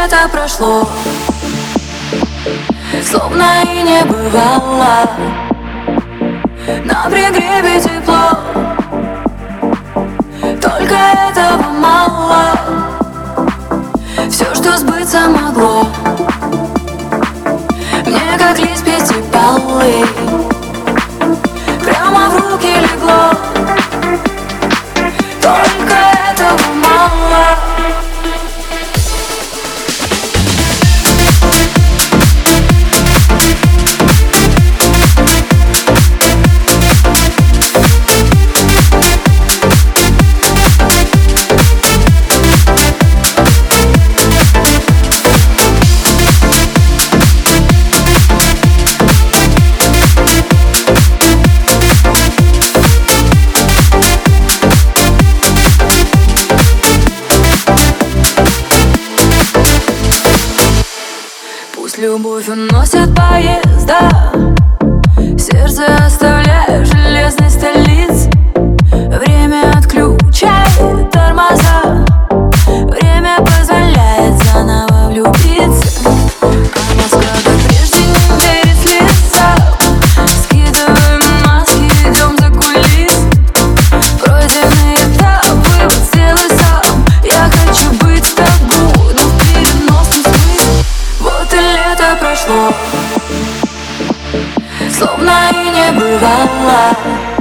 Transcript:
лето прошло, словно и не бывало. На пригребе тепло, только этого мало. Все, что сбыться могло, мне как лист пятипалый прямо в руки легло. Только этого мало. Любовь уносит поезда, сердце оставляя в железной столице. Время отключает тормоза, время позволяет заново влюбиться. А Москва, как прежде, не верит слезам. Скидываем маски, идем за кулис. Пройденный этап, выбор сделай сам. Я хочу быть с тобой, но в переносном смысле. Вот и лето прошло, словно и не бывало.